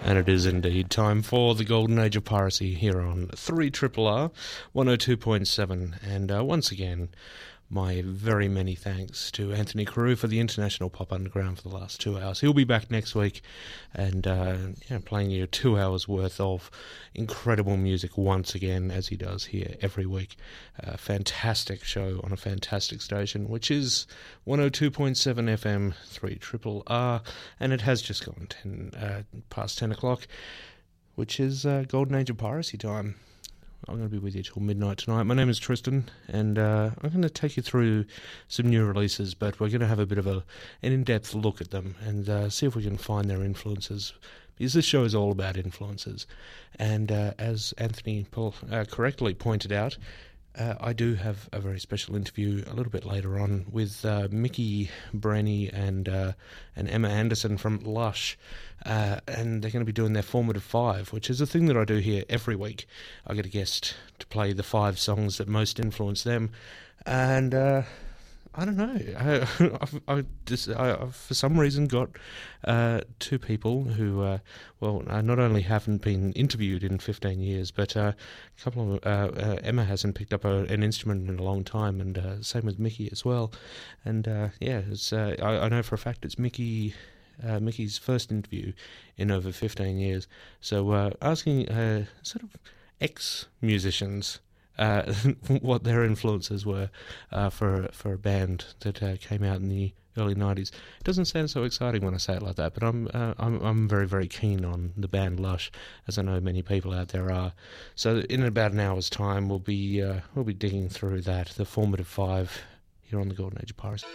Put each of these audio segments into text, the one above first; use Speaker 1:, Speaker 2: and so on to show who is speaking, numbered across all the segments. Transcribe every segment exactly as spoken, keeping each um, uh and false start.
Speaker 1: And it is indeed time for the Golden Age of Piracy here on three R R R one oh two point seven. And uh, once again, my very many thanks to Anthony Carew for the International Pop Underground for the last two hours. He'll be back next week and uh, you know, playing you two hours worth of incredible music once again, as he does here every week. A fantastic show on a fantastic station, which is one oh two point seven F M, three R R R, and it has just gone ten, uh, past ten o'clock, which is uh, Golden Age of Piracy time. I'm going to be with you till midnight tonight. My name is Tristan, and uh, I'm going to take you through some new releases, but we're going to have a bit of a, an in-depth look at them and uh, see if we can find their influences, because this show is all about influences. And uh, as Anthony Paul, uh, correctly pointed out, Uh, I do have a very special interview a little bit later on with uh, Mickey Braney and uh, and Emma Anderson from Lush, uh, and they're going to be doing their Formative Five, which is a thing that I do here every week. I get a guest to play the five songs that most influence them, and uh, I don't know. I, I, I just I, I, for some reason, got uh, two people who, uh, well, uh, not only haven't been interviewed in fifteen years, but uh, a couple of uh, uh, Emma hasn't picked up a, an instrument in a long time, and uh, same with Mickey as well. And uh, yeah, it's uh, I, I know for a fact it's Mickey. Uh, Mickey's first interview in over fifteen years. So uh, asking uh, sort of ex-musicians Uh, what their influences were uh, for for a band that uh, came out in the early nineties. It doesn't sound so exciting when I say it like that, but I'm uh, I'm I'm very very keen on the band Lush, as I know many people out there are. So in about an hour's time, we'll be uh, we'll be digging through that, the Formative Five, here on the Golden Age of Piracy.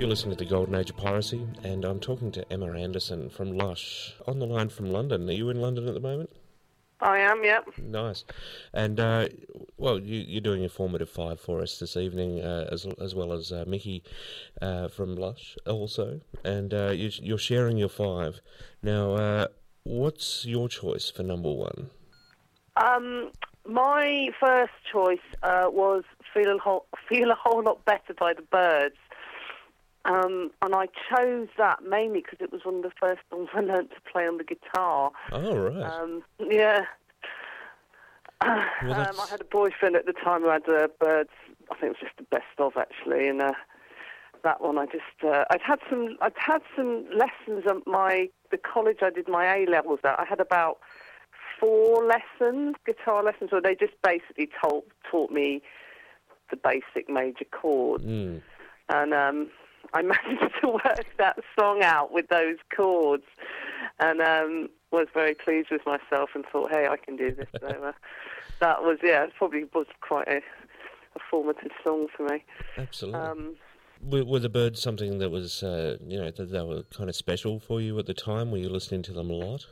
Speaker 1: You're listening to the Golden Age of Piracy, and I'm talking to Emma Anderson from Lush. On the line from London. Are you in London at the moment?
Speaker 2: I am, yep.
Speaker 1: Nice. And, uh, well, you, you're doing a formative five for us this evening, uh, as as well as uh, Mickey uh, from Lush also. And uh, you, you're sharing your five. Now, uh, what's your choice for number one?
Speaker 2: Um, my first choice uh, was Feel a, Whole, Feel a Whole Lot Better by the Byrds. Um, and I chose that mainly because it was one of the first songs I learnt to play on the guitar.
Speaker 1: Oh, right.
Speaker 2: Um, yeah. Well, um, I had a boyfriend at the time who had uh, Byrds. I think it was just the best of, actually. And uh, that one, I just uh, I'd had some I'd had some lessons at my the college I did my A levels at. I had about four lessons, guitar lessons, where they just basically told taught me the basic major chords.
Speaker 1: Mm.
Speaker 2: And um, I managed to work that song out with those chords, and um, was very pleased with myself and thought, hey, I can do this. So uh, that was, yeah, it probably was quite a, a formative song for me.
Speaker 1: Absolutely.
Speaker 2: Um,
Speaker 1: were, were the Byrds something that was, uh, you know, that they were kind of special for you at the time? Were you listening to them a lot?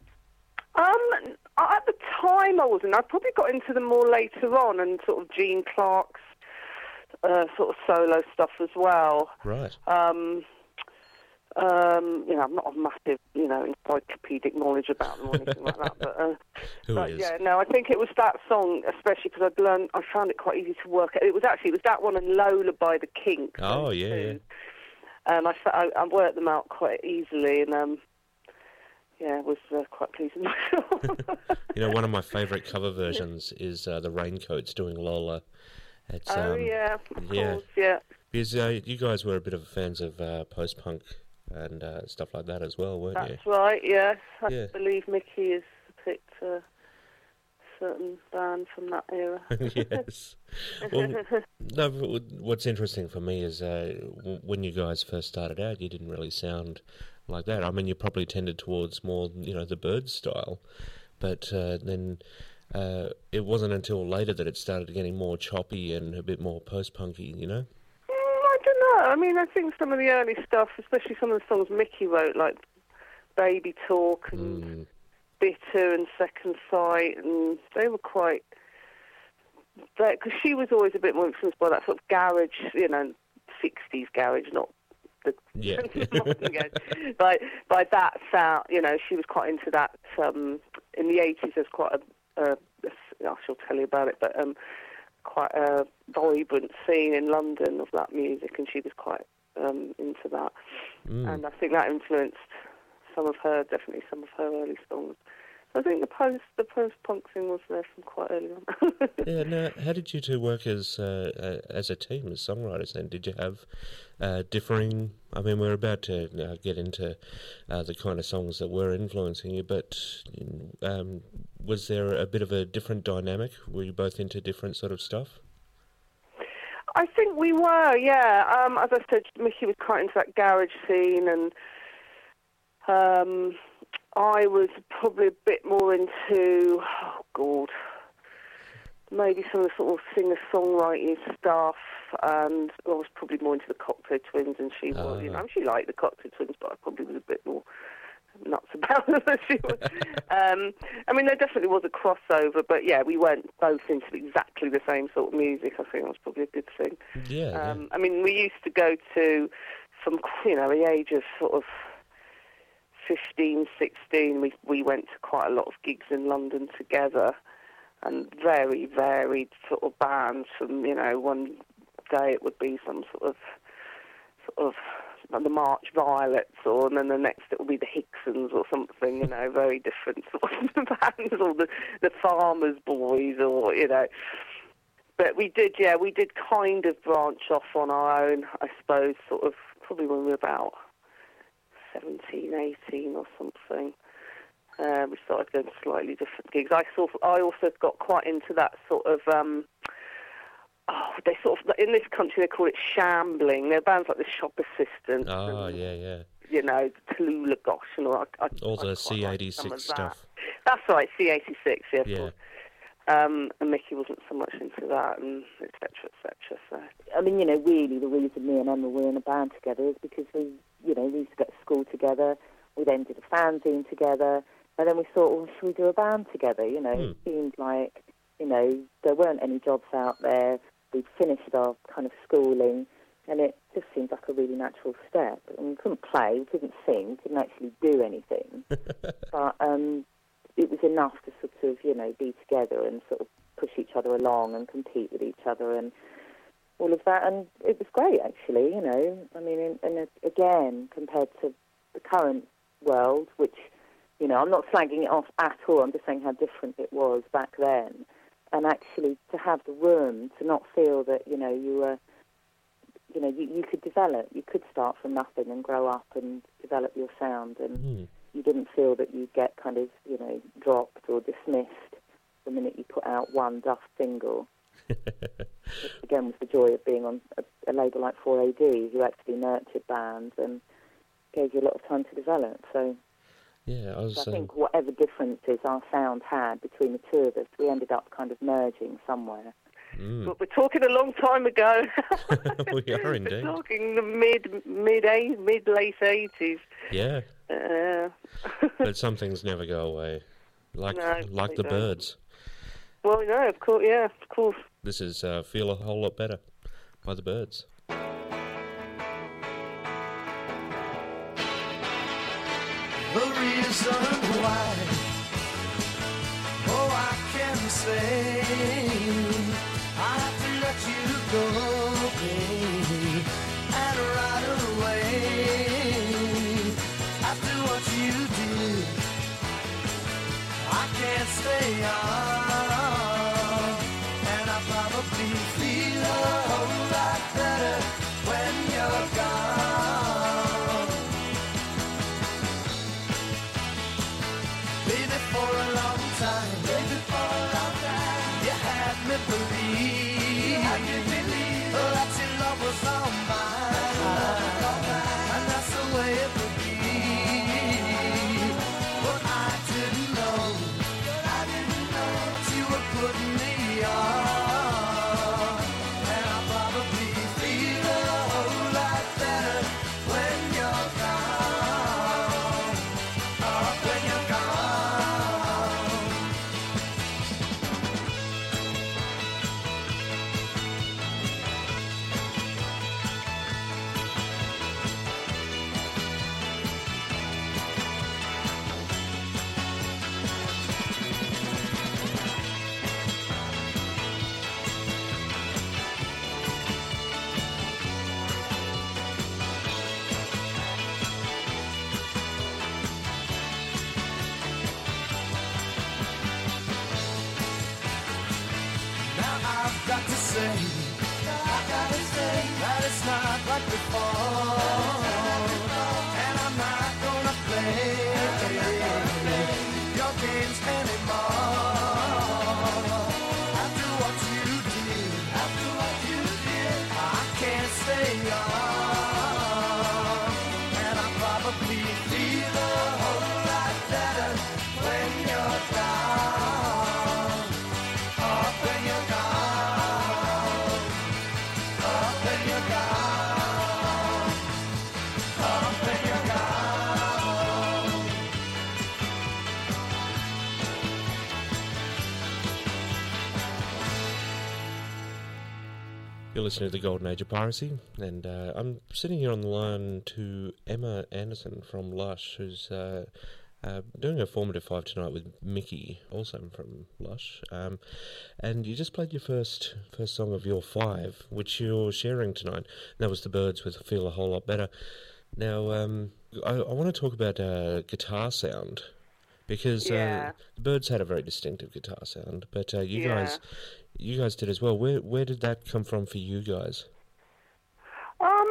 Speaker 2: Um, at the time I wasn't. I probably got into them more later on, and sort of Gene Clark's Uh, sort of solo stuff as well.
Speaker 1: Right.
Speaker 2: Um, um, you know, I'm not a massive, you know, encyclopedic knowledge about them or anything like that. But, uh,
Speaker 1: Who
Speaker 2: but
Speaker 1: is?
Speaker 2: yeah, no, I think it was that song, especially because I'd learned, I found it quite easy to work. It was actually, it was that one and Lola by the Kinks.
Speaker 1: Oh, yeah, yeah.
Speaker 2: And I, I, I worked them out quite easily, and um, yeah, it was uh, quite pleasing myself.
Speaker 1: You know, one of my favourite cover versions is uh, the Raincoats doing Lola. It's,
Speaker 2: oh,
Speaker 1: um,
Speaker 2: yeah, of
Speaker 1: yeah.
Speaker 2: course, yeah.
Speaker 1: Because uh, you guys were a bit of fans of uh, post-punk and uh, stuff like that as well, weren't
Speaker 2: That's
Speaker 1: you?
Speaker 2: That's right, yes. I
Speaker 1: Yeah.
Speaker 2: believe Mickey has picked a certain band from that era.
Speaker 1: Yes. Well, no, but what's interesting for me is uh, w- when you guys first started out, you didn't really sound like that. I mean, you probably tended towards more, you know, the Byrds style, but uh, then... Uh, it wasn't until later that it started getting more choppy and a bit more post-punky, you know?
Speaker 2: Mm, I don't know. I mean, I think some of the early stuff, especially some of the songs Mickey wrote, like Baby Talk and
Speaker 1: Mm.
Speaker 2: Bitter and Second Sight, and they were quite... Because she was always a bit more influenced by that sort of garage, you know, sixties garage, not the
Speaker 1: Yeah.
Speaker 2: modern garage. By, by that sound, you know, she was quite into that. Um, in the eighties, there's quite a Uh, I shall tell you about it, but um, quite a vibrant scene in London of that music, and she was quite um, into that.
Speaker 1: Mm.
Speaker 2: And I think that influenced some of her, definitely some of her early songs. So I think the post the post punk thing was there from quite early on.
Speaker 1: Yeah. Now, how did you two work as uh, uh, as a team, as songwriters? Then, did you have uh, differing? I mean, we're about to uh, get into uh, the kind of songs that were influencing you, but um, was there a bit of a different dynamic? Were you both into different sort of stuff?
Speaker 2: I think we were, yeah. Um, as I said, Mickey was quite into that garage scene, and um, I was probably a bit more into, oh God, maybe some of the sort of singer-songwriting stuff, and I was probably more into the Cocktail Twins, and she was, you
Speaker 1: Ah.
Speaker 2: know, she liked the Cocktail Twins, but I probably was a bit more nuts about them than she was. um, I mean, there definitely was a crossover, but yeah, we weren't both into exactly the same sort of music. I think that was probably a good thing.
Speaker 1: Yeah.
Speaker 2: Um,
Speaker 1: yeah.
Speaker 2: I mean, we used to go to, from, you know, the age of sort of fifteen, sixteen, we, we went to quite a lot of gigs in London together, and very varied sort of bands. From, you know, one day it would be some sort of, sort of, like the March Violets, or and then the next it will be the Hicksons or something, you know, very different sort of bands, or the, the Farmers Boys, or, you know. But we did, yeah, we did kind of branch off on our own, I suppose, sort of, probably when we were about seventeen, eighteen or something. Uh, we started going to slightly different gigs. I sort of, I also got quite into that sort of, um, oh, they sort of, in this country they call it shambling. They're bands like the Shop Assistants.
Speaker 1: Oh,
Speaker 2: and,
Speaker 1: yeah, yeah.
Speaker 2: You know, Tallulah Gosh and all, I, I,
Speaker 1: All
Speaker 2: I
Speaker 1: the
Speaker 2: quite
Speaker 1: C
Speaker 2: like
Speaker 1: eighty-six
Speaker 2: some of that.
Speaker 1: stuff.
Speaker 2: That's right, C eighty-six, yeah. Of
Speaker 1: Yeah.
Speaker 2: course. Um, and Mickey wasn't so much into that, and et cetera, et cetera. So
Speaker 3: I mean, you know, really the reason me and Emma were in a band together is because we, you know, we used to go to school together. We then did a fanzine together. And then we thought, well, should we do a band together? You know,
Speaker 4: Hmm.
Speaker 3: it seemed like, you know, there weren't any jobs out there. We'd finished our kind of schooling, and it just seemed like a really natural step. And we couldn't play, we couldn't sing, we couldn't actually do anything. But um, it was enough to sort of, you know, be together and sort of push each other along and compete with each other and all of that. And it was great, actually, you know. I mean, and, and again, compared to the current world, which... You know, I'm not slagging it off at all. I'm just saying how different it was back then. And actually, to have the room, to not feel that, you know, you were, you know, you, you could develop. You could start from nothing and grow up and develop your sound. And
Speaker 4: Mm.
Speaker 3: you didn't feel that you'd get kind of, you know, dropped or dismissed the minute you put out one duff single. Which, again, was the joy of being on a, a label like four A D, who actually nurtured bands and gave you a lot of time to develop. So...
Speaker 4: Yeah, I was.
Speaker 3: So I think
Speaker 4: um,
Speaker 3: whatever differences our sound had between the two of us, we ended up kind of merging somewhere.
Speaker 4: mm.
Speaker 2: But we're talking a long time ago.
Speaker 4: We are
Speaker 2: We're
Speaker 4: indeed.
Speaker 2: talking the mid, mid, eight, mid late eighties.
Speaker 4: Yeah,
Speaker 2: Uh,
Speaker 4: but some things never go away, like
Speaker 2: No,
Speaker 4: like
Speaker 2: they
Speaker 4: the
Speaker 2: don't.
Speaker 4: Birds.
Speaker 2: well, no, of course, yeah, of course.
Speaker 4: This is uh, "Feel a Whole Lot Better" by the Birds.
Speaker 5: The reason why, oh, I can say I have to let you go, baby, and right away. After what you did, I can't stay on, and I probably feel a whole lot better when you're gone. Baby, for a long time, baby, for a long time, you had me believe, you had me believe that your love was all mine, and that's the way it would be. But I didn't know, I didn't know that you were putting me on, and I probably feel a whole lot better when you're gone. Oh, when you're gone. Now I've got to say, I gotta say that it's not like before, and I'm not gonna play your games anymore. After what you did, after what you did, I can't stay on, and I probably feel a whole lot better when you're gone. Oh, when you're gone. Oh, when you're gone. Oh, when you're gone.
Speaker 4: You're listening to the Golden Age of Piracy, and uh, I'm sitting here on the line to Emma Anderson from Lush, who's uh, uh, doing a formative five tonight with Mickey, also from Lush. Um, and you just played your first first song of your five, which you're sharing tonight. That was the Birds with "Feel a Whole Lot Better." Now, um, I, I want to talk about uh, guitar sound. Because
Speaker 2: Yeah.
Speaker 4: uh, the Birds had a very distinctive guitar sound, but uh, you
Speaker 2: Yeah.
Speaker 4: guys, you guys did as well. Where where did that come from for you guys?
Speaker 2: Um,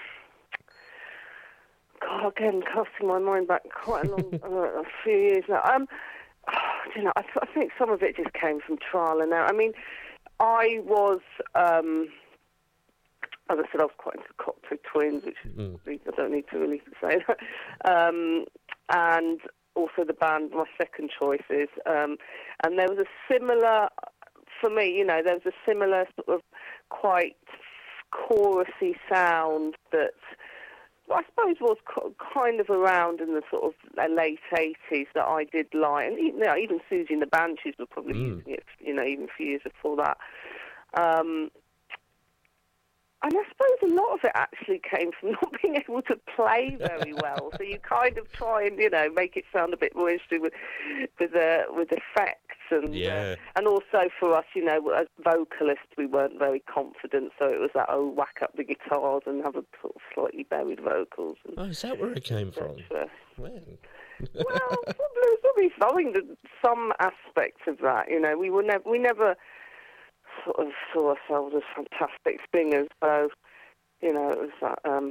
Speaker 2: God, again, casting my mind back quite a long, uh, a few years now. Um, you know, I, th- I think some of it just came from trial and error. I mean, I was, um, as I said, I was quite into Cocteau Twins, which
Speaker 4: Mm.
Speaker 2: I don't need to really say that. Um, and also the band, my second choices. Um, and there was a similar, for me, you know, there was a similar sort of quite chorusy sound that I suppose was co- kind of around in the sort of late eighties that I did like, and even, you know, even Susie and the Banshees were probably
Speaker 4: Mm.
Speaker 2: using it, you know, even a few years before that. Um, and I suppose a lot of it actually came from not being able to play very well. So you kind of try and, you know, make it sound a bit more interesting with with uh, with effects. And
Speaker 4: Yeah.
Speaker 2: uh, and also for us, you know, as vocalists, we weren't very confident, so it was that, oh, whack up the guitars and have a sort of slightly buried vocals. And
Speaker 4: Oh, is that where it came from?
Speaker 2: uh,
Speaker 4: Man.
Speaker 2: well, probably, probably following the, some aspects of that. You know, we were never, we never sort of saw ourselves as fantastic singers. So, you know, it was that. Um,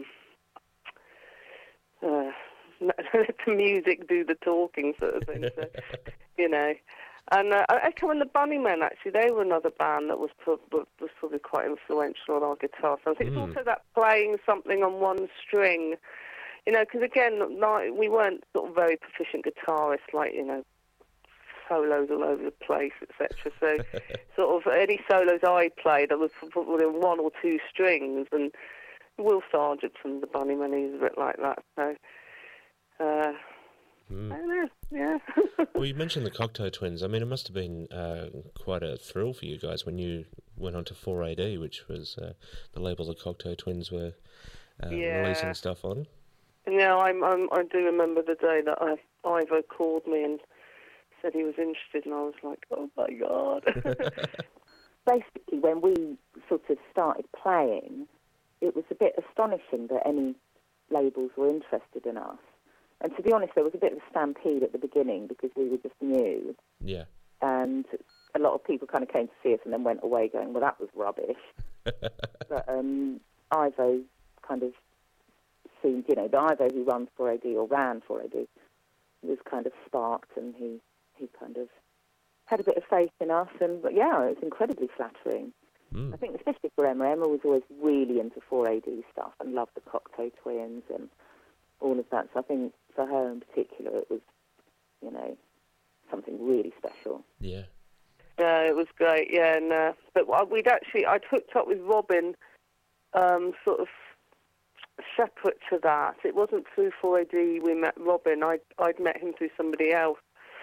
Speaker 2: uh, let the music do the talking, sort of thing. So, you know. And uh, Echo and the Bunnymen, actually, they were another band that was pro- was probably quite influential on our guitar. So I think
Speaker 4: Mm.
Speaker 2: it's also that playing something on one string, you know, because again, like, we weren't sort of very proficient guitarists, like, you know, solos all over the place, et cetera. So sort of any solos I played, I was probably on one or two strings, and Will Sargent from the Bunnymen, he's a bit like that. So, uh,
Speaker 4: Mm.
Speaker 2: I don't know, yeah.
Speaker 4: Well, you mentioned the Cocteau Twins. I mean, it must have been uh, quite a thrill for you guys when you went on to four A D, which was uh, the label the Cocteau Twins were uh,
Speaker 2: Yeah.
Speaker 4: releasing stuff on.
Speaker 2: Yeah, I'm, I'm, I do remember the day that I, Ivo called me and said he was interested, and I was like, oh my God.
Speaker 3: Basically, when we sort of started playing, it was a bit astonishing that any labels were interested in us. And to be honest, there was a bit of a stampede at the beginning because we were just new.
Speaker 4: Yeah.
Speaker 3: And a lot of people kind of came to see us and then went away going, well, that was rubbish. But um, Ivo kind of seemed, you know, the Ivo who runs four A D or ran four A D was kind of sparked, and he, he kind of had a bit of faith in us. And but yeah, it was incredibly flattering.
Speaker 4: Mm.
Speaker 3: I think especially for Emma, Emma was always really into four A D stuff and loved the Cocteau Twins and all of that. So I think for her in particular, it was, you know, something really special.
Speaker 4: Yeah.
Speaker 2: Yeah, it was great, yeah. And, uh, but we'd actually, I'd hooked up with Robin um, sort of separate to that. It wasn't through four A D we met Robin. I'd, I'd met him through somebody else,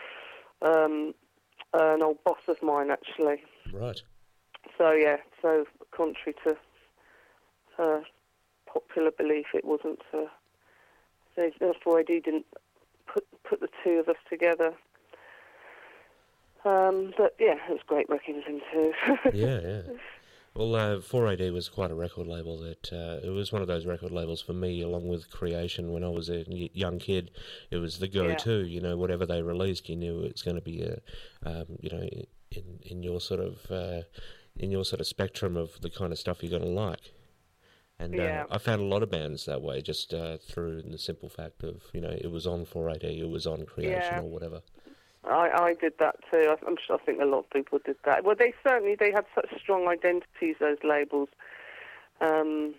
Speaker 2: um, an old boss of mine, actually.
Speaker 4: Right.
Speaker 2: So, yeah, so contrary to uh, popular belief, it wasn't... Uh, so four A D didn't put put the two of us together. Um, but, yeah, it was great working with him, too.
Speaker 4: Yeah, yeah. Well, uh, four A D was quite a record label. That uh, it was one of those record labels for me, along with Creation. When I was a y- young kid, it was the go-to.
Speaker 2: Yeah.
Speaker 4: You know, whatever they released, you knew it's going to be a, um, you know, in in your sort of uh, in your sort of spectrum of the kind of stuff you're going to like. And
Speaker 2: Yeah.
Speaker 4: uh, I found a lot of bands that way, just uh, through the simple fact of, you know, it was on four A D, it was on Creation
Speaker 2: Yeah.
Speaker 4: or whatever.
Speaker 2: I, I did that too. I, I'm sure. I think a lot of people did that. Well, they certainly they had such strong identities, those labels, um,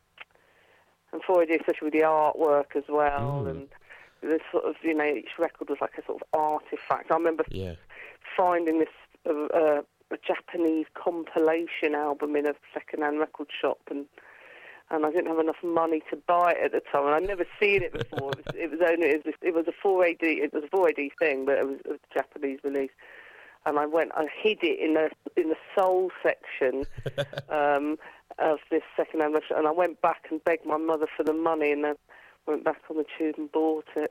Speaker 2: and four A D, especially with the artwork as well,
Speaker 4: Mm.
Speaker 2: and the sort of, you know, each record was like a sort of artifact. I remember
Speaker 4: Yeah.
Speaker 2: finding this uh, uh, a Japanese compilation album in a second-hand record shop, and and I didn't have enough money to buy it at the time. And I'd never seen it before. It was, it was only it was, it was a four A D. It was a four A D thing, but it was a Japanese release. And I went, I hid it in the in the soul section um, of this second-hand restaurant. And I went back and begged my mother for the money, and then went back on the tube and bought it.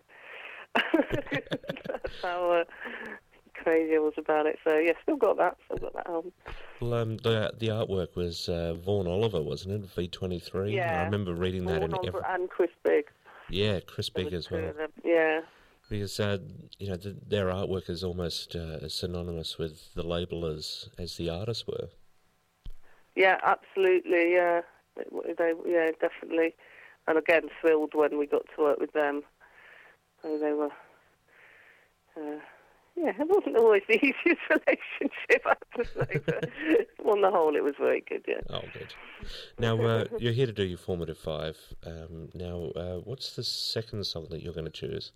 Speaker 2: That's how uh, crazy I was about it. So yeah, still got that. Still got that album.
Speaker 4: Well, um, the the artwork was uh, Vaughan Oliver, wasn't it? V twenty-three.
Speaker 2: Yeah.
Speaker 4: I remember reading that
Speaker 2: Vaughan
Speaker 4: in
Speaker 2: Oliver
Speaker 4: every...
Speaker 2: and Chris Big.
Speaker 4: Yeah, Chris Big
Speaker 2: There
Speaker 4: as
Speaker 2: was two
Speaker 4: well.
Speaker 2: of them. Yeah.
Speaker 4: Because uh, you know the, their artwork is almost uh, as synonymous with the label as as the artists were.
Speaker 2: Yeah, absolutely. Yeah, they, they, yeah, definitely. And again, thrilled when we got to work with them. So they were. Uh, yeah, it wasn't always the easiest relationship, I have to say, but on the whole, it was very good. Yeah.
Speaker 4: Oh, good. Now uh, you're here to do your formative five. Um, now, uh, what's the second song that you're going to choose?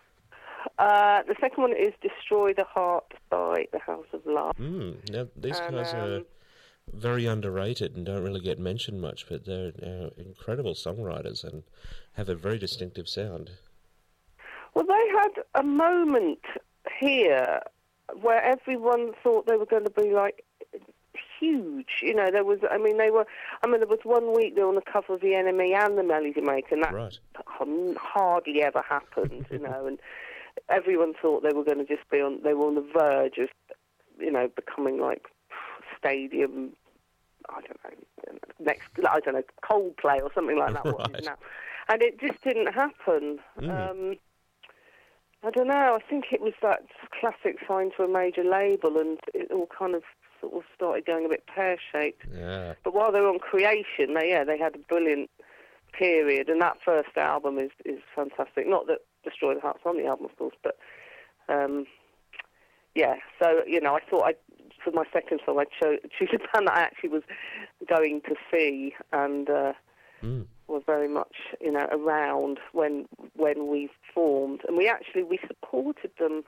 Speaker 2: Uh, the second one is "Destroy the Heart" by the House of Love.
Speaker 4: Mm, now these
Speaker 2: And,
Speaker 4: guys are
Speaker 2: um,
Speaker 4: very underrated and don't really get mentioned much, but they're uh, incredible songwriters and have a very distinctive sound.
Speaker 2: Well, they had a moment here where everyone thought they were going to be like huge. You know, there was, I mean, they were, I mean, there was one week they were on the cover of The Enemy and The Melody Maker, and that
Speaker 4: Right.
Speaker 2: hardly ever happened, you know, and everyone thought they were going to just be on, they were on the verge of, you know, becoming like stadium, I don't know, next, I don't know, Coldplay or something like that. What it is now. And it just didn't happen.
Speaker 4: Mm.
Speaker 2: Um, I don't know, I think it was that classic sign to a major label, and it all kind of sort of started going a bit pear-shaped.
Speaker 4: Yeah.
Speaker 2: But while they were on Creation, they, yeah, they had a brilliant period, and that first album is, is fantastic. Not that Destroy the Heart's on the album, of course, but um, yeah. So, you know, I thought I'd, for my second song, I'd cho- choose a band that I actually was going to see, and uh,
Speaker 4: Mm.
Speaker 2: were very much, you know, around when when we formed, and we actually we supported them.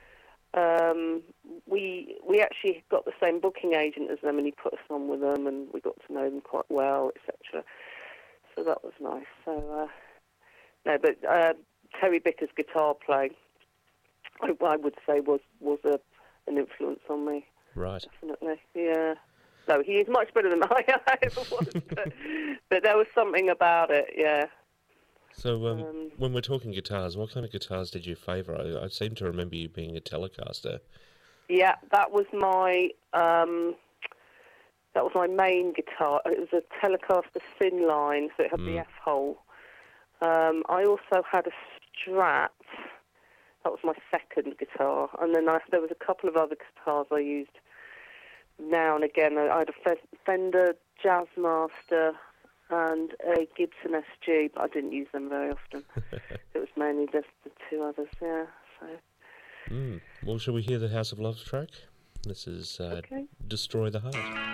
Speaker 2: Um, we we actually got the same booking agent as them, and he put us on with them, and we got to know them quite well, et cetera. So that was nice. So uh, no, but uh, Terry Bicker's guitar playing, I, I would say, was was a, an influence on me.
Speaker 4: Right.
Speaker 2: Definitely, yeah. No, he is much better than I ever was, but, but there was something about it, yeah.
Speaker 4: So um,
Speaker 2: Um,
Speaker 4: when we're talking guitars, what kind of guitars did you favour? I, I seem to remember you being a Telecaster.
Speaker 2: Yeah, that was my um, that was my main guitar. It was a Telecaster thin line, so it had
Speaker 4: Mm.
Speaker 2: the F hole. Um, I also had a Strat. That was my second guitar, and then I, there was a couple of other guitars I used now and again. I had a Fender Jazzmaster and a Gibson S G, but I didn't use them very often. It was mainly just the two others, yeah. So
Speaker 4: Mm. Well, shall we hear the House of Love track? This is uh,
Speaker 2: okay.
Speaker 4: Destroy the Heart.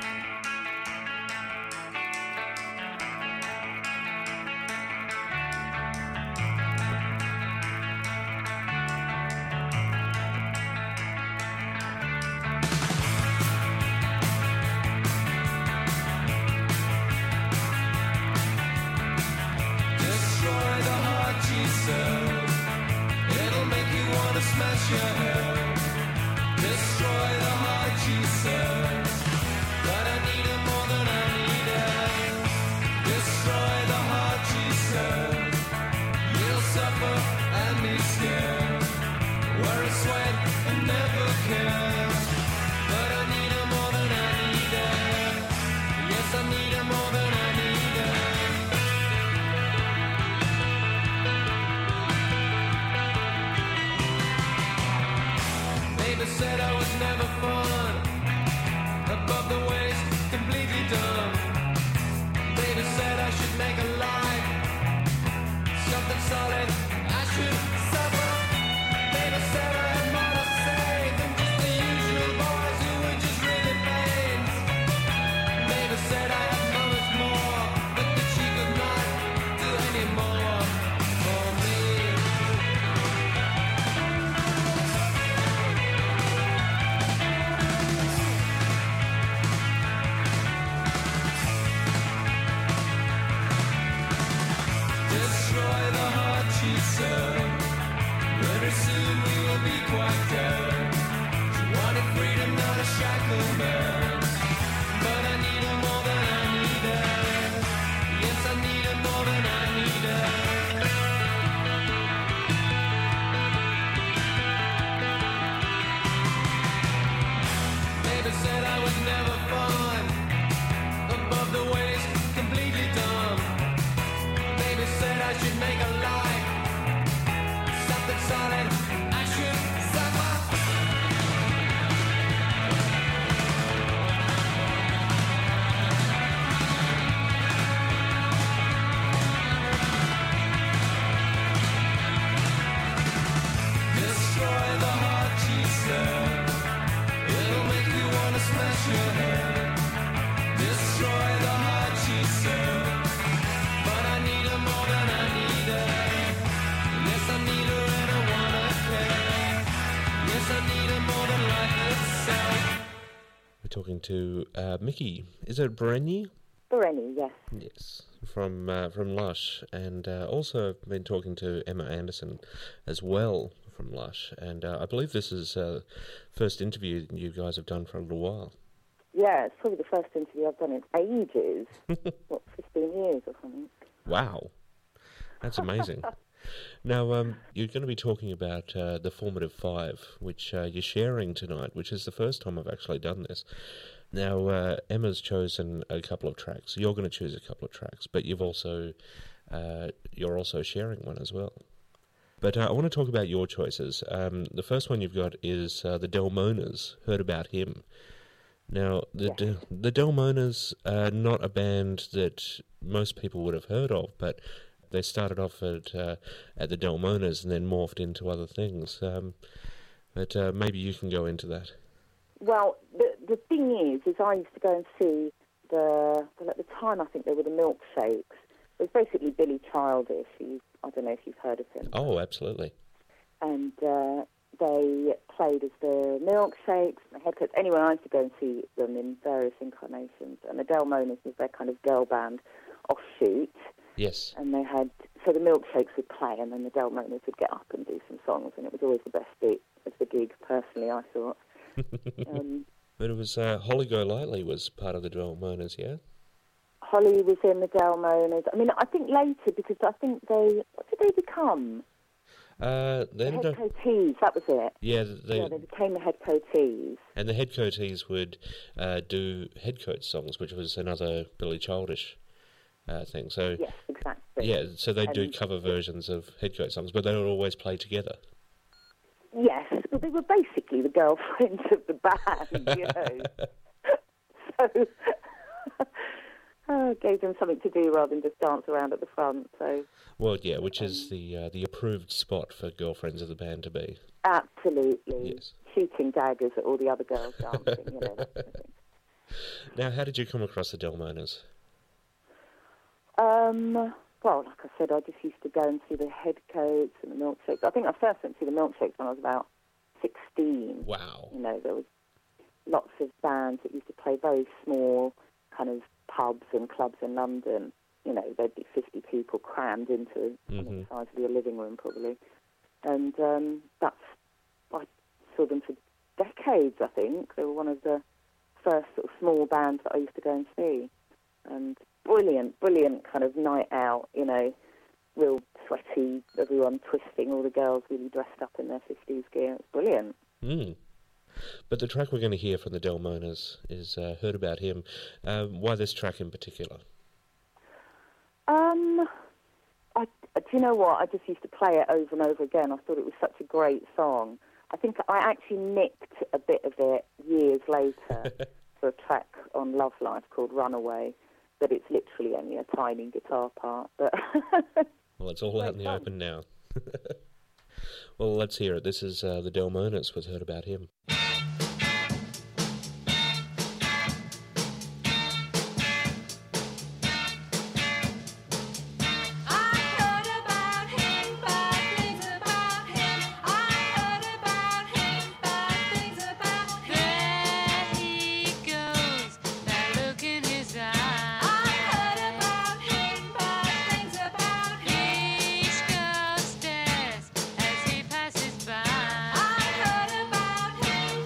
Speaker 5: Destroy the heart you serve. It'll make you want to smash your head. Destroy the heart you serve. But I need it more than I need it. Destroy the heart you serve. You'll suffer and be scared. Worry, sweat, and never care. But I need it more than I need it. Yes, I need it more than I need it. Baby said I was never fun. Above the waist, completely dumb. Baby said I should make a life. Something solid, I should suffer. Baby said I had more to say than just the usual boys who were just really pains. Baby said I had much more, but that she could not do any more for me. Destroy the heart she served. Very soon we will be quite dead. She wanted freedom, not a shackle man. But I need her more than I need her. Yes, I need her more than I need her. Baby said I was never fun. Above the waist, completely dumb. Baby said I should make a life. Something solid, I should suffer. Destroy the heart she served. It'll make you wanna smash your head. Destroy the heart she served. But I need her more than I need
Speaker 4: to uh, Mickey. Is it Brenny?
Speaker 3: Bereni, yes.
Speaker 4: Yes, from uh, from Lush, and uh, also been talking to Emma Anderson as well from Lush, and uh, I believe this is uh, first interview you guys have done for a little while.
Speaker 3: Yeah, it's probably the first interview I've done in ages. What, fifteen years or something?
Speaker 4: Wow, that's amazing. Now, um, you're going to be talking about uh, the Formative Five, which uh, you're sharing tonight, which is the first time I've actually done this. Now, uh, Emma's chosen a couple of tracks. You're going to choose a couple of tracks, but you've also uh, you're also sharing one as well. But uh, I want to talk about your choices. Um, the first one you've got is uh, the Delmonas. Heard about him? Now, the
Speaker 3: Yes.
Speaker 4: De- the Delmonas are not a band that most people would have heard of, but they started off at uh, at the Delmonas and then morphed into other things. Um, but uh, maybe you can go into that.
Speaker 3: Well, the the thing is, is I used to go and see the, well, at the time I think they were the Milkshakes. It was basically Billy Childish. Who, I don't know if you've heard of him.
Speaker 4: Oh, absolutely.
Speaker 3: And uh, they played as the Milkshakes, the Headcoats. Anyway, I used to go and see them in various incarnations. And the Delmonas was their kind of girl band offshoot.
Speaker 4: Yes.
Speaker 3: And they had, so the Milkshakes would play and then the Delmonas would get up and do some songs. And it was always the best bit of the gig, personally, I thought. um,
Speaker 4: But it was uh, Holly Golightly was part of the Delmonas, yeah?
Speaker 3: Holly was in the Delmonas. I mean, I think later, because I think they, what did they become?
Speaker 4: Uh, they
Speaker 3: The
Speaker 4: ended up,
Speaker 3: Headcoatees, that was it.
Speaker 4: yeah, they,
Speaker 3: yeah, they became the Headcoatees.
Speaker 4: and the Headcoatees would uh, do Headcoat songs, which was another Billy Childish uh, thing. So
Speaker 3: Yes, exactly.
Speaker 4: yeah, so they do
Speaker 3: And-
Speaker 4: cover versions of Headcoat songs, but they would always play together.
Speaker 3: Yes, well, they were basically the girlfriends of the band, you know. so, oh, gave them something to do rather than just dance around at the front. So,
Speaker 4: Well, yeah, which is the uh, the approved spot for girlfriends of the band to be.
Speaker 3: absolutely,
Speaker 4: Yes.
Speaker 3: shooting daggers at all the other girls dancing, you know. That kind of thing.
Speaker 4: Now, how did you come across the Delmonas?
Speaker 3: Um, well, like I said, I just used to go and see the Headcoats and the Milkshakes. I think I first went to see the Milkshakes when I was about sixteen.
Speaker 4: Wow.
Speaker 3: You know, there was lots of bands that used to play very small kind of pubs and clubs in London. You know, there'd be fifty people crammed into I think,
Speaker 4: Mhm.
Speaker 3: the size of your living room, probably. And um, that's, I saw them for decades, I think. They were one of the first sort of small bands that I used to go and see. And brilliant, brilliant kind of night out, you know, real sweaty, everyone twisting, all the girls really dressed up in their fifties gear. It's brilliant.
Speaker 4: Mm. But the track we're going to hear from the Delmonas is uh, Heard About Him. Uh, why this track in particular?
Speaker 3: Um, I, do you know what? I just used to play it over and over again. I thought it was such a great song. I think I actually nicked a bit of it years later for a track on Love Life called Runaway, but it's literally only a tiny guitar part. But
Speaker 4: Well, it's all out in the
Speaker 3: fun.
Speaker 4: open now. Well, let's hear it. This is uh, the Delmonas with Heard About Him.
Speaker 6: As he passes by, I heard about him.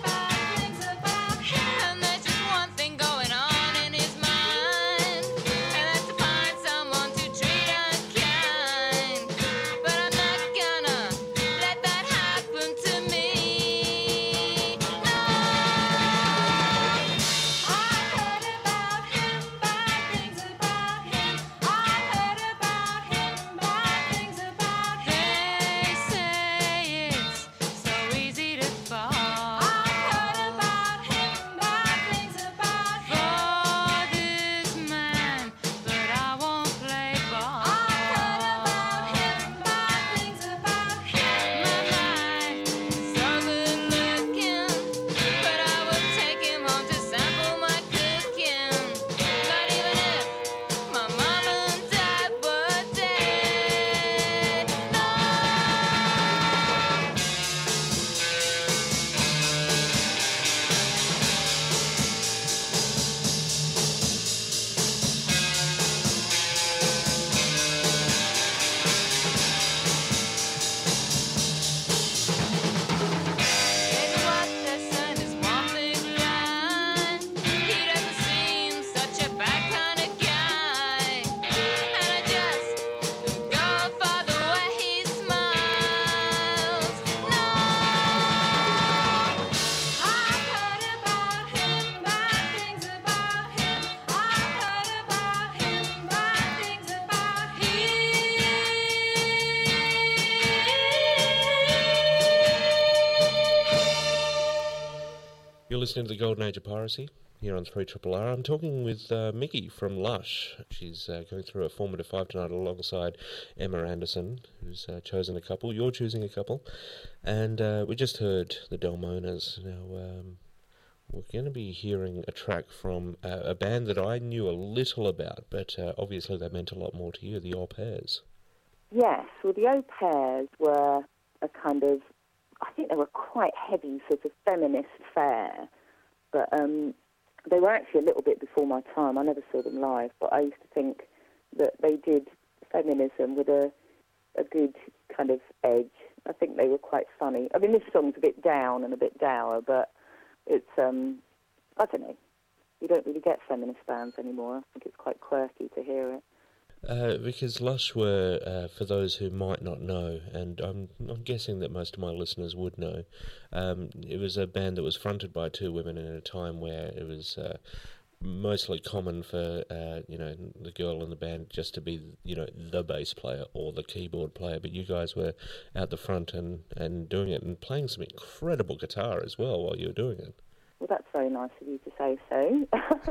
Speaker 4: listening to the Golden Age of Piracy here on three R R R. I'm talking with uh, Mickey from Lush. She's uh, going through a formative five tonight alongside Emma Anderson, who's uh, chosen a couple. You're choosing a couple. And uh, we just heard the Delmonas. Now, um, we're going to be hearing a track from uh, a band that I knew a little about, but uh, obviously they meant a lot more to you, the Au Pairs.
Speaker 3: Yes, well, the Au Pairs were a kind of, I think they were quite heavy sort of feminist fare, but um, they were actually a little bit before my time. I never saw them live, but I used to think that they did feminism with a, a good kind of edge. I think they were quite funny. I mean, this song's a bit down and a bit dour, but it's, um, I don't know, you don't really get feminist bands anymore. I think it's quite quirky to hear it.
Speaker 4: Uh, because Lush were, uh, for those who might not know, and I'm, I'm guessing that most of my listeners would know, um, it was a band that was fronted by two women in a time where it was uh, mostly common for, uh, you know, the girl in the band just to be, you know, the bass player or the keyboard player, but you guys were out the front and, and doing it and playing some incredible guitar as well while you were doing it.
Speaker 3: Well, that's very nice of you to say so.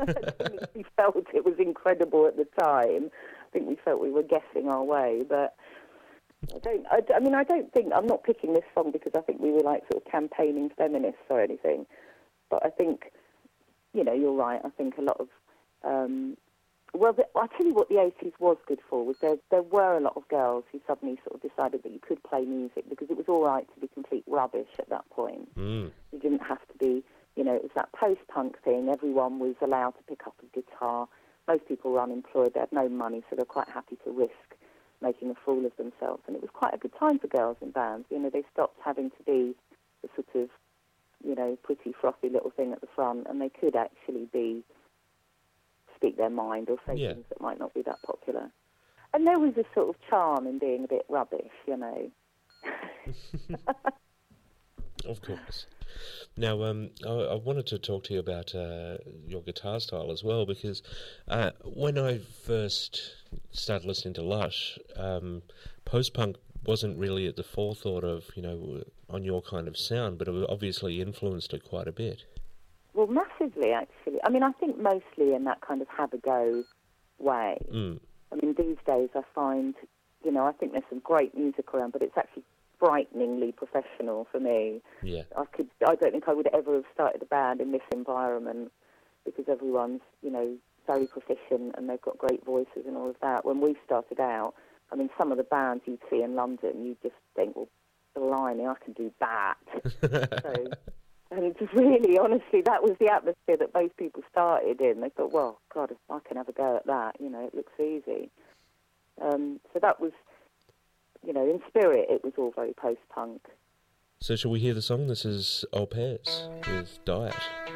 Speaker 3: We felt it was incredible at the time. I think we felt we were guessing our way, but I don't. I, I mean, I don't think I'm not picking this song because I think we were like sort of campaigning feminists or anything. But I think, you know, you're right. I think a lot of um, well, the, I'll tell you what the eighties was good for was there. There were a lot of girls who suddenly sort of decided that you could play music because it was all right to be complete rubbish at that point.
Speaker 4: Mm.
Speaker 3: You didn't have to be. You know, it was that post-punk thing. Everyone was allowed to pick up a guitar. Most people were unemployed. They had no money, so they're quite happy to risk making a fool of themselves. And it was quite a good time for girls in bands. You know, they stopped having to be the sort of, you know, pretty, frothy little thing at the front, and they could actually be, speak their mind or say
Speaker 4: yeah.
Speaker 3: things that might not be that popular. And there was a sort of charm in being a bit rubbish, you know.
Speaker 4: Of course. Now, um, I, I wanted to talk to you about uh, your guitar style as well, because uh, when I first started listening to Lush, um, post-punk wasn't really at the forethought of, you know, on your kind of sound, but it obviously influenced it quite a bit.
Speaker 3: Well, massively, actually. I mean, I think mostly in that kind of have-a-go way.
Speaker 4: Mm.
Speaker 3: I mean, these days I find, you know, I think there's some great music around, but it's actually frighteningly professional for me.
Speaker 4: Yeah.
Speaker 3: I could. I don't think I would ever have started a band in this environment because everyone's, you know, very proficient and they've got great voices and all of that. When we started out, I mean, some of the bands you'd see in London, you just think, well, blimey, I can do that. So, and really, honestly, that was the atmosphere that most people started in. They thought, well, God, if I can have a go at that, you know, it looks easy. Um, so that was. You know, in spirit, it was all very post-punk.
Speaker 4: So shall we hear the song? This is Au Pairs with Diet.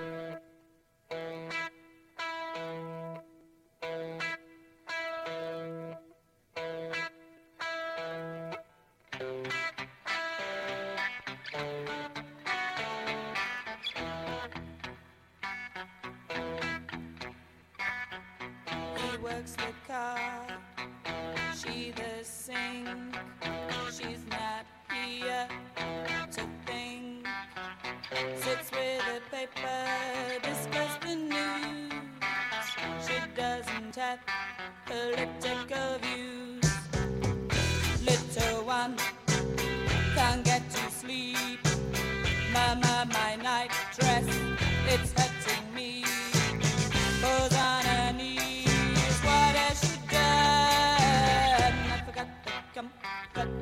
Speaker 6: He works the car, she the sink. She's not here to think. Sits with a paper, discuss the news. She doesn't have political views. Little one can't get to sleep. Mama, my night dress, it's hurting me. Goes on her knees, what has she done? I forgot to come. But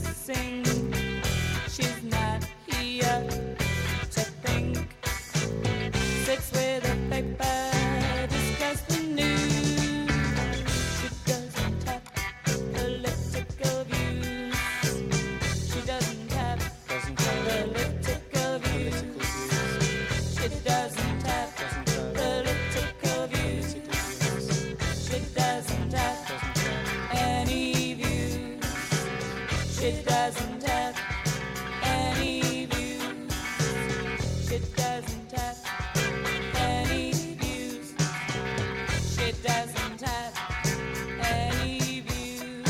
Speaker 6: sing. She's not here to think. Sits with a paper, discuss the news. She doesn't have political views. She doesn't have political views. She doesn't have political views. She doesn't have any views. She doesn't have any views. She doesn't have any views. She doesn't have any views.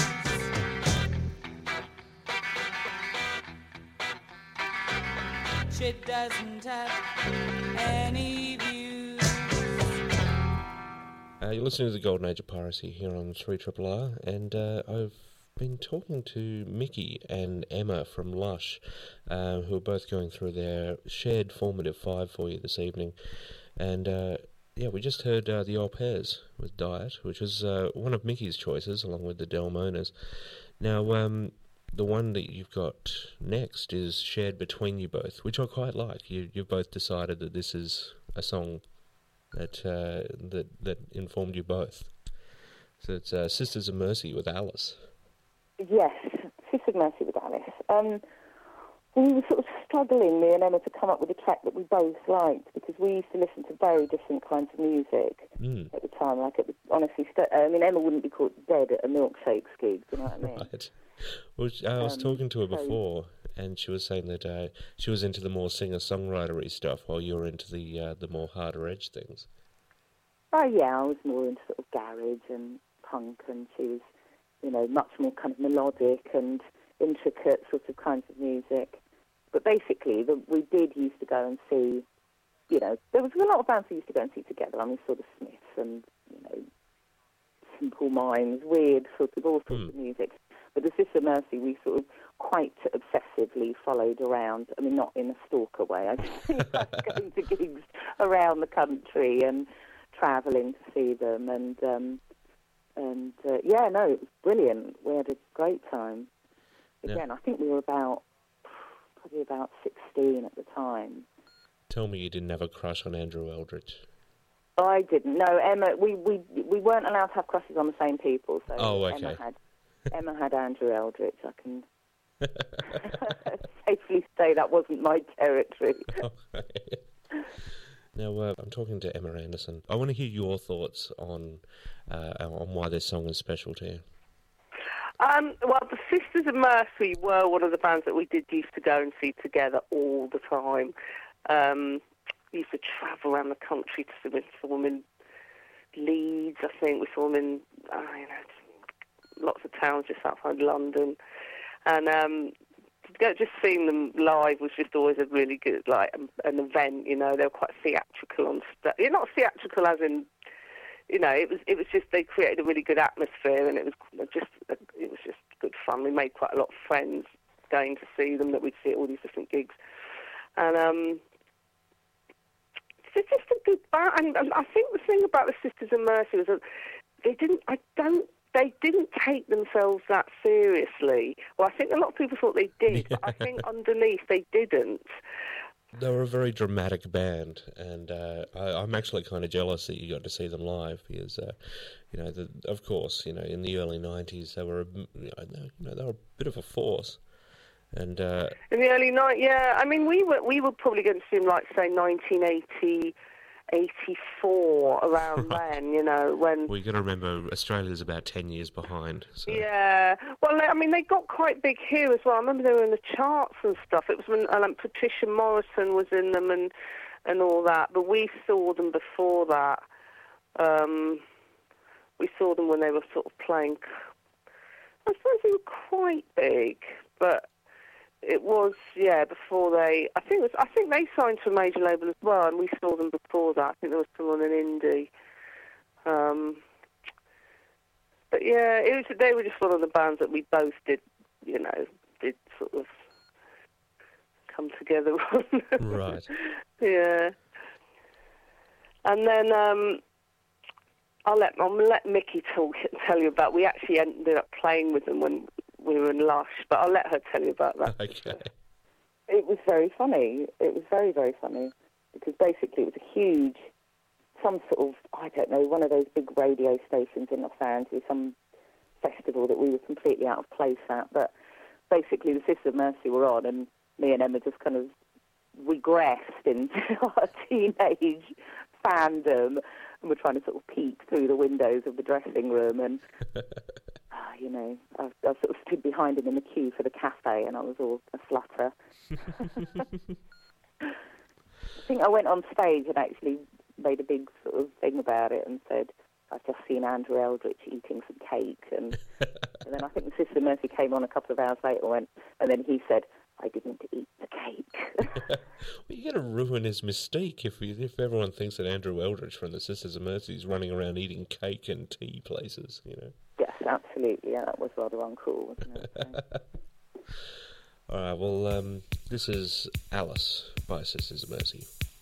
Speaker 6: She doesn't have any views.
Speaker 4: Uh, you're listening to the Golden Age of Piracy here on three R R R, and uh, I've been talking to Mickey and Emma from Lush, uh, who are both going through their shared formative five for you this evening. And uh, yeah, we just heard uh, the Au Pairs with Diet, which was uh, one of Mickey's choices, along with the Delmonas. Now, um, the one that you've got next is shared between you both, which I quite like. You, you've both decided that this is a song that uh, that that informed you both. So it's uh, Sisters of Mercy with Alice.
Speaker 3: Yes, Sisters of Mercy with Alice. Um, we were sort of struggling, me and Emma, to come up with a track that we both liked, because we used to listen to very different kinds of music
Speaker 4: Mm.
Speaker 3: at the time. Like, it was honestly, st- I mean, Emma wouldn't be caught dead at a milkshake gig, do you know what I mean?
Speaker 4: Right. Well, I was
Speaker 3: Um,
Speaker 4: talking to her
Speaker 3: so-
Speaker 4: before, and she was saying that uh, she was into the more singer-songwritery stuff, while you were into the uh, the more harder edge things.
Speaker 3: Oh, yeah, I was more into sort of garage and punk, and she was, you know, much more kind of melodic and intricate sort of kinds of music. But basically, the, we did used to go and see, you know, there was a lot of bands we used to go and see together. I mean, sort of Smiths and, you know, Simple Minds, weird sort of all sorts
Speaker 4: Hmm.
Speaker 3: of music. But the Sister Mercy, we sort of quite obsessively followed around. I mean, not in a stalker way. I just think like going to gigs around the country and travelling to see them. And, um, and uh, yeah, no, it was brilliant. We had a great time.
Speaker 4: Yeah.
Speaker 3: Again, I think we were about, probably about sixteen at the time.
Speaker 4: Tell me you didn't have a crush on Andrew Eldritch.
Speaker 3: I didn't. No, Emma, we, we, we weren't allowed to have crushes on the same people. So
Speaker 4: Oh, okay.
Speaker 3: Emma had, Emma had Andrew Eldritch. I can safely say that wasn't my territory.
Speaker 4: Now, uh, I'm talking to Emma Anderson. I want to hear your thoughts on uh, on why this song is special to you.
Speaker 2: Um, well, the Sisters of Mercy were one of the bands that we did used to go and see together all the time. Um, we used to travel around the country to see, we saw them in Leeds, I think. We saw them in, uh, you know, lots of towns just outside London. And um, to go, just seeing them live was just always a really good, like, um, an event, you know. They were quite theatrical on stuff. You're not theatrical as in, you know, it was it was just they created a really good atmosphere, and it was just it was just good fun. We made quite a lot of friends going to see them that we'd see at all these different gigs, and um, it's just a good band. And, and I think the thing about the Sisters of Mercy was that they didn't. I don't. They didn't take themselves that seriously. Well, I think a lot of people thought they did, but I think underneath they didn't.
Speaker 4: They were a very dramatic band, and uh, I, I'm actually kind of jealous that you got to see them live because, uh, you know, the, of course, you know, in the early nineties they were, a, you know, they were a bit of a force, and uh,
Speaker 2: in the early night, yeah. I mean, we were we were probably going to see them like say nineteen eighty, eighty-four around then, you know, when.
Speaker 4: we got to remember Australia's about ten years behind. So.
Speaker 2: Yeah, well, I mean, they got quite big here as well. I remember they were in the charts and stuff. It was when um, Patricia Morrison was in them and and all that. But we saw them before that. Um, we saw them when they were sort of playing. I suppose they were quite big, but it was yeah before they. I think it was. I think they signed to a major label as well, and we saw them before that. I think there was still on an indie. Um, But yeah, it was, they were just one of the bands that we both did, you know, did sort of come together on.
Speaker 4: Right.
Speaker 2: Yeah. And then um, I'll let I'll let Mickey talk tell you about. We actually ended up playing with them when we were in Lush, but I'll let her tell you about that.
Speaker 4: Okay.
Speaker 3: It was very funny. It was very, very funny because basically it was a huge, some sort of, I don't know, one of those big radio stations in Los Angeles, some festival that we were completely out of place at. But basically the Sisters of Mercy were on, and me and Emma just kind of regressed into our teenage fandom, and we're trying to sort of peek through the windows of the dressing room, and uh, you know, I, I sort of stood behind him in the queue for the cafe, and I was all a flutter. I think I went on stage and actually made a big sort of thing about it and said, I've just seen Andrew Eldritch eating some cake, and, and then I think the Sister Mercy came on a couple of hours later, and, went, and then he said, I didn't eat the cake.
Speaker 4: Well, you're going to ruin his mystique if we, if everyone thinks that Andrew Eldritch from the Sisters of Mercy is running around eating cake and tea places, you know.
Speaker 3: Yes, absolutely. Yeah, that was rather uncool, wasn't it? So.
Speaker 4: All right, well, um, this is Alice by Sisters of Mercy.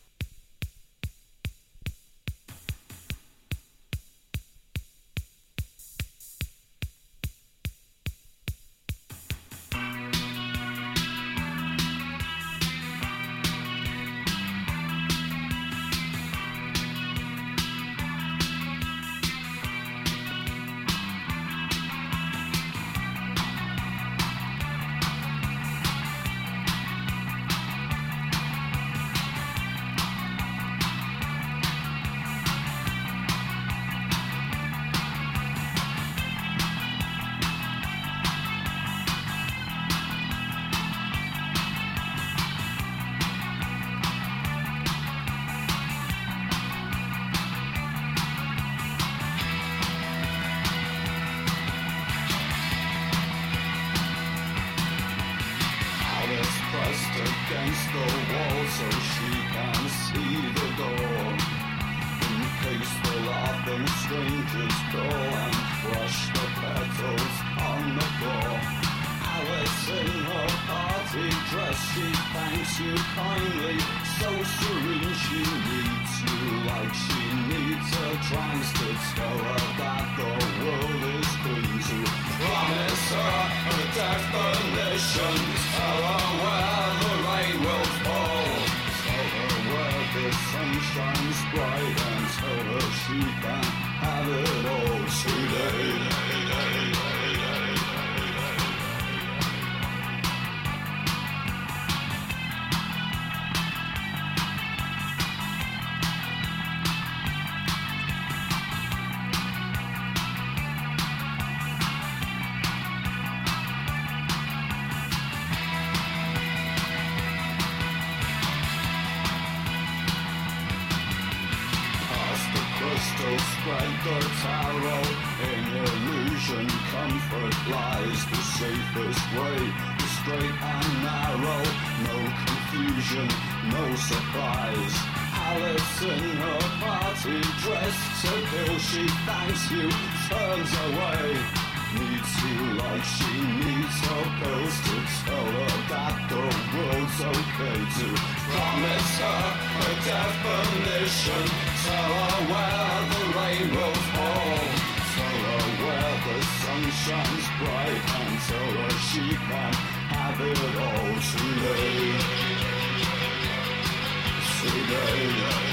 Speaker 5: Against the wall so she can see the door. In case the laughing strangers go and crush the petals on the floor. Alice in her party dress, she thanks you kindly, so serene she needs you like she needs her trance to tell her that the world is clean to promise her a definition, tell her where the rain will fall, tell her where the sun shines bright, and tell her she can have it all today. Spread the tarot, in illusion comfort lies the safest way, the straight and narrow, no confusion, no surprise. Alice in her party dress to kill, she thanks you, turns away, needs you like she needs her pills to tell her that the world's okay, to promise her a definition, tell her where the rain will fall, tell her where the sun shines bright, and tell her she can have it all today. Today.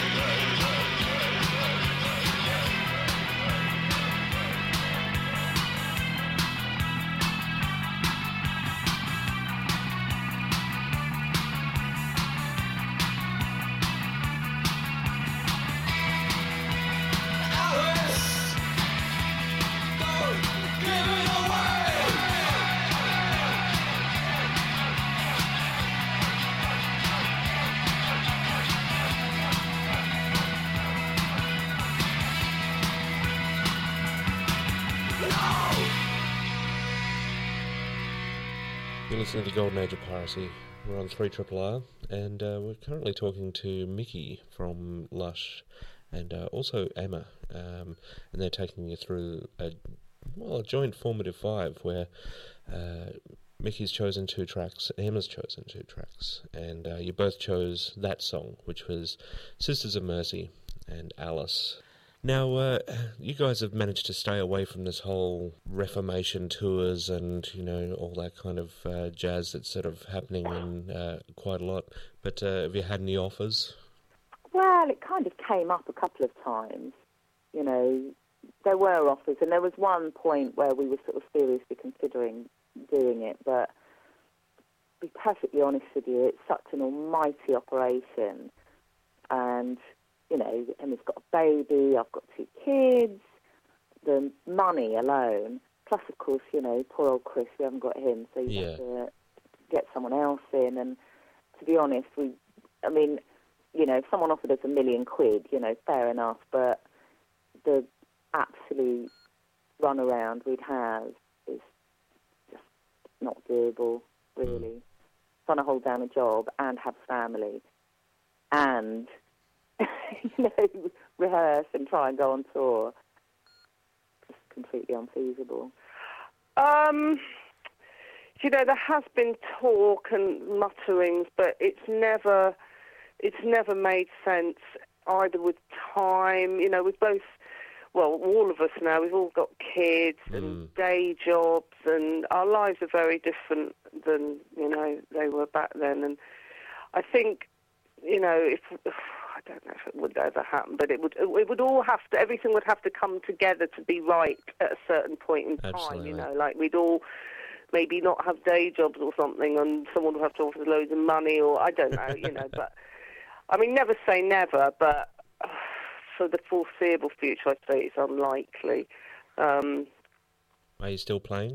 Speaker 4: You're listening to Golden Age of Piracy. We're on three R R R, and uh, we're currently talking to Mickey from Lush, and uh, also Emma, um, and they're taking you through a well a joint formative five where uh, Mickey's chosen two tracks, Emma's chosen two tracks, and uh, you both chose that song, which was Sisters of Mercy and Alice. Now, uh, you guys have managed to stay away from this whole Reformation tours and, you know, all that kind of uh, jazz that's sort of happening in uh, quite a lot. But uh, have you had any offers?
Speaker 3: Well, it kind of came up a couple of times. You know, there were offers, and there was one point where we were sort of seriously considering doing it, but to be perfectly honest with you, it's such an almighty operation, and, you know, Emma's got a baby, I've got two kids, the money alone, plus, of course, you know, poor old Chris, we haven't got him, so you
Speaker 4: Yeah.
Speaker 3: have to get someone else in, and to be honest, we, I mean, you know, if someone offered us a million quid, you know, fair enough, but the absolute runaround we'd have is just not doable, really. Mm. Trying to hold down a job and have family and, you know, rehearse and try and go on tour, just completely unfeasible.
Speaker 2: Um, you know, there has been talk and mutterings, but it's never, it's never made sense either with time. You know, we've both, well, all of us now, we've all got kids and mm. day jobs, and our lives are very different than, you know, they were back then. And I think, you know, if I don't know if it would ever happen, but it would it would all have to, everything would have to come together to be right at a certain point in time. Absolutely. You know, like we'd all maybe not have day jobs or something, and someone would have to offer us loads of money, or I don't know, you know. But I mean, never say never, but uh, for the foreseeable future, I'd say it's unlikely. Um,
Speaker 4: Are you still playing?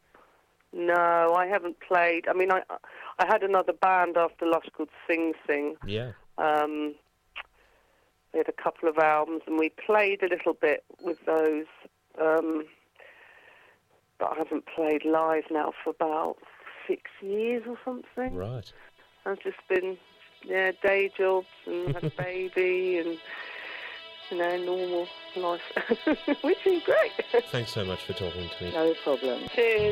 Speaker 2: No, I haven't played. I mean, I I had another band after Lush called Sing Sing.
Speaker 4: Yeah.
Speaker 2: Um, we had a couple of albums, and we played a little bit with those. Um, but I haven't played live now for about six years or something.
Speaker 4: Right.
Speaker 2: I've just been, yeah, day jobs and had a baby and, you know, normal life, which is great.
Speaker 4: Thanks so much for talking to me.
Speaker 3: No problem.
Speaker 2: Cheers.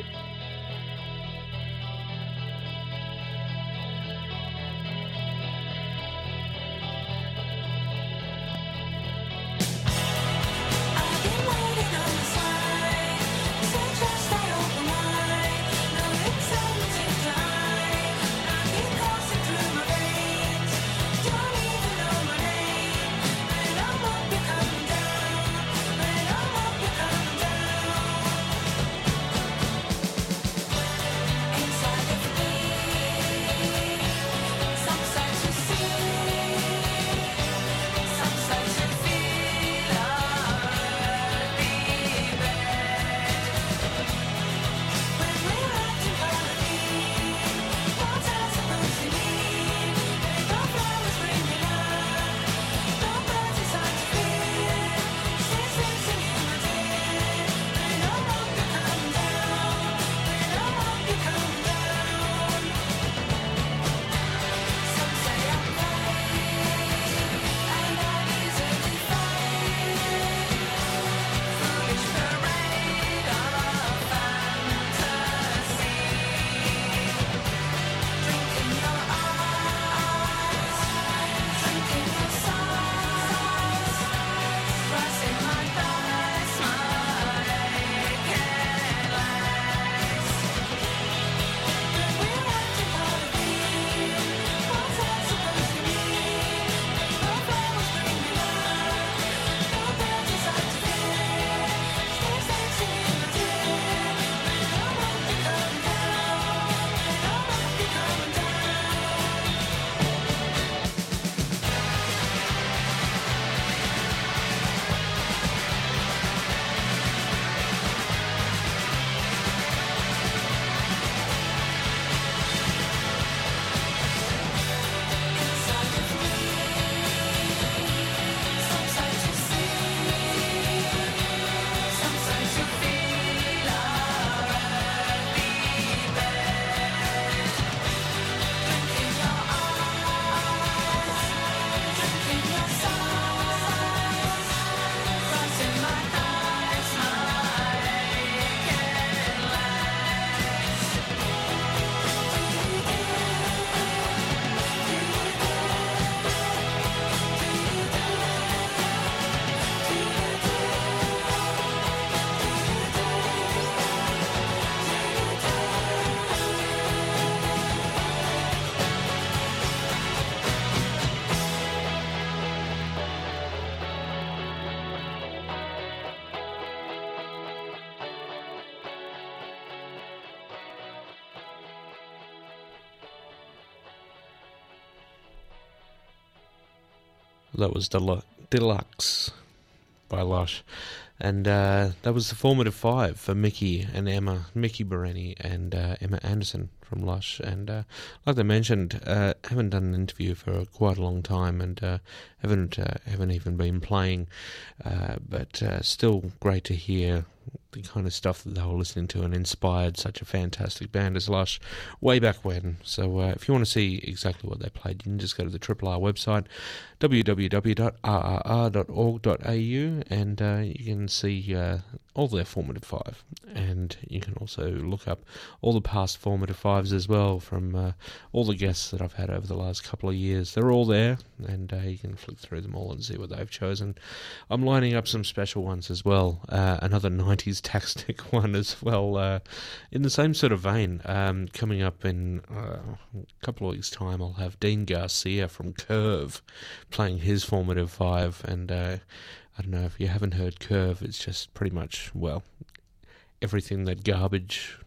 Speaker 1: That was Del- Deluxe by Lush. And uh, that was the formative five for Mickey and Emma, Mickey Bereni and uh, Emma Anderson from Lush. And uh, like I mentioned, uh, haven't done an interview for quite a long time, and uh, haven't uh, haven't even been playing. Uh, but uh, still great to hear the kind of stuff that they were listening to and inspired such a fantastic band as Lush way back when. So uh, if you want to see exactly what they played, you can just go to the Triple R website, w w w dot r r r dot org dot a u, and uh, you can see uh, all their formative five. And you can also look up all the past formative fives as well from uh, all the guests that I've had over the last couple of years. They're all there, and uh, you can flick through them all and see what they've chosen. I'm lining up some special ones as well. Uh, another nineties Taxtic one as well, uh, in the same sort of vein. Um, coming up in uh, a couple of weeks' time, I'll have Dean Garcia from Curve playing his formative five, and uh, I don't know if you haven't heard Curve, it's just pretty much, well, everything that Garbage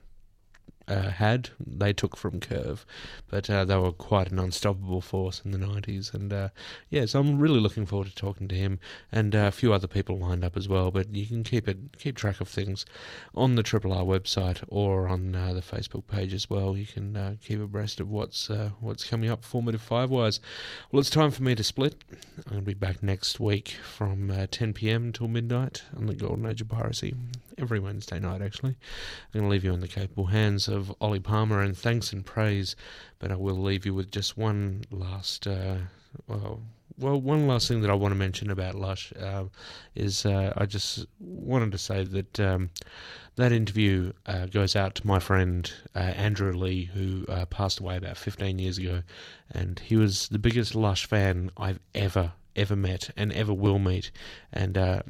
Speaker 1: uh, had, they took from Curve, but uh, they were quite an unstoppable force in the nineties, and uh, yeah, so I'm really looking forward to talking to him, and uh, a few other people lined up as well, but you can keep it keep track of things on the Triple R website or on uh, the Facebook page as well. You can uh, keep abreast of what's uh, what's coming up formative five wise. Well, it's time for me to split. I'm going to be back next week from uh, ten p.m. till midnight on the Golden Age of Piracy, every Wednesday night actually. I'm going to leave you in the capable hands of Ollie Palmer, and thanks and praise, but I will leave you with just one last uh, well, well, one last thing that I want to mention about Lush uh, is uh, I just wanted to say that um, that interview uh, goes out to my friend uh, Andrew Lee, who uh, passed away about fifteen years ago, and he was the biggest Lush fan I've ever, ever met and ever will meet, and uh,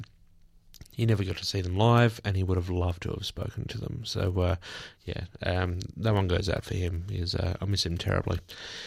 Speaker 1: he never got to see them live, and he would have loved to have spoken to them. So, uh, yeah, um, that one goes out for him. He's, uh, I miss him terribly.